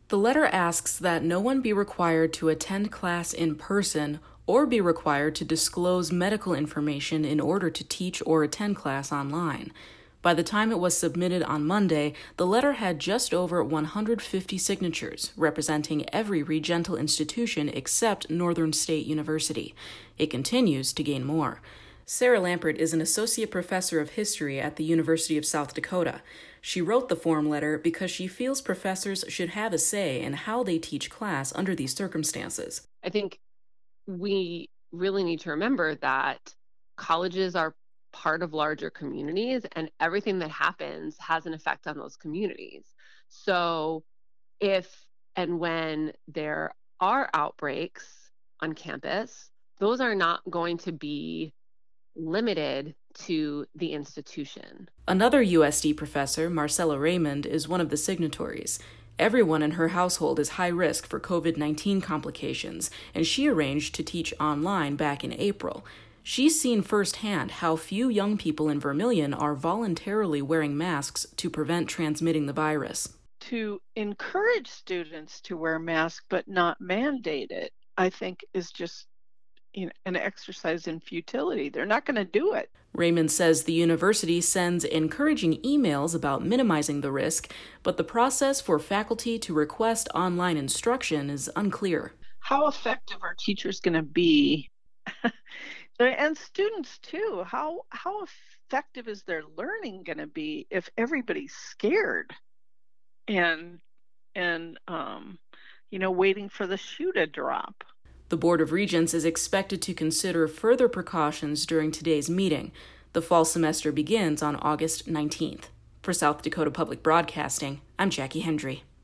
The letter asks that no one be required to attend class in person or be required to disclose medical information in order to teach or attend class online. By the time it was submitted on Monday, the letter had just over 150 signatures, representing every Regental institution except Northern State University. It continues to gain more. Sarah Lampert is an associate professor of history at the University of South Dakota. She wrote the form letter because she feels professors should have a say in how they teach class under these circumstances. I think we really need to remember that colleges are part of larger communities, and everything that happens has an effect on those communities. So if and when there are outbreaks on campus, those are not going to be limited to the institution. Another USD professor, Marcella Raymond, is one of the signatories. Everyone in her household is high risk for COVID-19 complications, and she arranged to teach online back in April. She's seen firsthand how few young people in Vermilion are voluntarily wearing masks to prevent transmitting the virus. To encourage students to wear masks but not mandate it, I think is just an exercise in futility. They're not going to do it. Raymond says the university sends encouraging emails about minimizing the risk, but the process for faculty to request online instruction is unclear. How effective are teachers going to be? And students too. How effective is their learning going to be if everybody's scared and waiting for the shoe to drop? The Board of Regents is expected to consider further precautions during today's meeting. The fall semester begins on August 19th. For South Dakota Public Broadcasting, I'm Jackie Hendry.